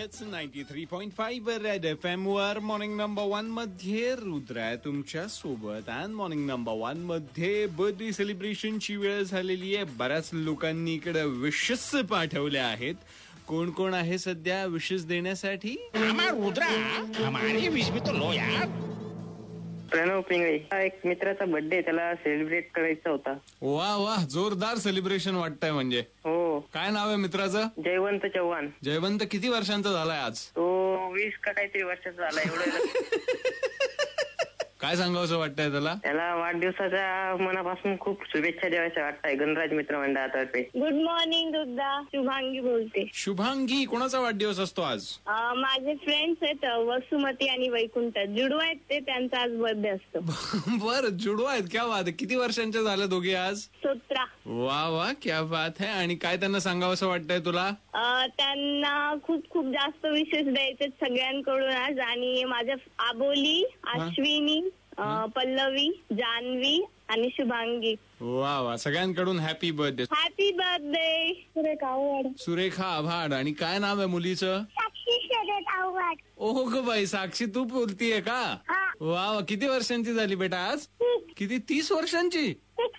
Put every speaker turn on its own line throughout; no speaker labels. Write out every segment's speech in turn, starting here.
Yes 93.5 red FM वर morning number 1 मध्ये रुद्र आहे तुमच्या सोबत. आणि मॉर्निंग नंबर 1 मध्ये बर्थडे सेलिब्रेशनची वेळ झालेली आहे. बऱ्याच लोकांनी इकडे विशेष पाठवल्या आहेत. कोण कोण आहे सध्या विशेष देण्यासाठी?
रुद्रा हमारे विश में तो लो यार.
प्रणव पिंगळे, एक मित्राचा बर्थडे, त्याला सेलिब्रेट करायचा होता.
वा वा, जोरदार सेलिब्रेशन वाटतंय. म्हणजे
हो.
काय नाव आहे मित्राचं?
जयवंत चव्हाण.
जयवंत किती वर्षांचा झालाय आज?
तो 20 का काहीतरी वर्षाचा झाला. एवढं
काय सांगावं वाटतंय त्याला?
त्याला वाढदिवसाच्या मनापासून खूप शुभेच्छा द्याव्याच्या वाटतंय गणराज मित्र मंडळातर्फे.
गुड मॉर्निंग रुद्रा, शुभांगी बोलते.
शुभांगी, कोणाचा वाढदिवस असतो आज?
माझे फ्रेंड्स आहेत वसुमती आणि वैकुंठ, जुडू आहेत ते, त्यांचा आज बर्थडे असतो.
बर, जुडू आहेत, क्या बात आहे. किती वर्षांच्या झाल्या दोघे आज?
17.
वा वा, क्या बात आहे. आणि काय त्यांना सांगावं वाटतंय तुला?
त्यांना खूप खूप जास्त विशेष द्यायचे सगळ्यांकडून आज. आणि माझ्या आबोली, अश्विनी, पल्लवी, जान्हवी आणि शुभांगी.
वा वा, सगळ्यांकडून happy birthday.
Happy birthday. Surekha Avhad.
Surekha Avhad. आणि काय नाव आहे मुलीचं?
साक्षी शरद आव्हाड.
ओहो ग बाई, साक्षी तू बोलतीये का? वा वा, किती वर्षांची झाली बेटा आज? किती? 30 वर्षांची?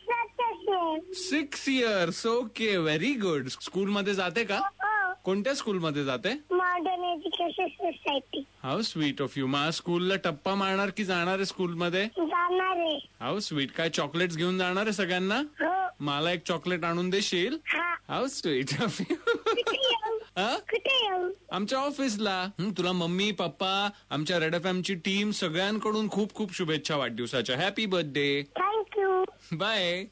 6 years. Okay, very good. School मध्ये जाते का? कोणत्या स्कूल मध्ये जाते?
Modern education society.
How sweet of you. मा स्कूलला टप्पा मारणार की जाणार आहे स्कूल मध्ये?
जाणार आहे.
How sweet. काय चॉकलेट्स घेऊन जाणार आहे सगळ्यांना? मला एक चॉकलेट आणून देशील? How sweet of you. आमच्या ऑफिसला. तुला मम्मी पप्पा, आमच्या रेड FM ची टीम सगळ्यांकडून खूप खूप शुभेच्छा वाढदिवसाच्या. Happy birthday.
Thank you.
Bye.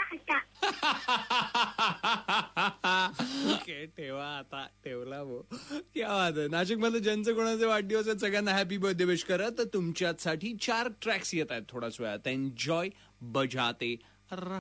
Okay,
ठेवा आता. ठेवला भो. क्या बात आहे. नाशिक मध्ये ज्यांचे कोणाचे वाढदिवस आहेत सगळ्यांना हॅपी बर्थडे विश करा. तर तुमच्यासाठी 4 ट्रॅक्स येत आहेत थोड्याच वेळात. एन्जॉय, बजाते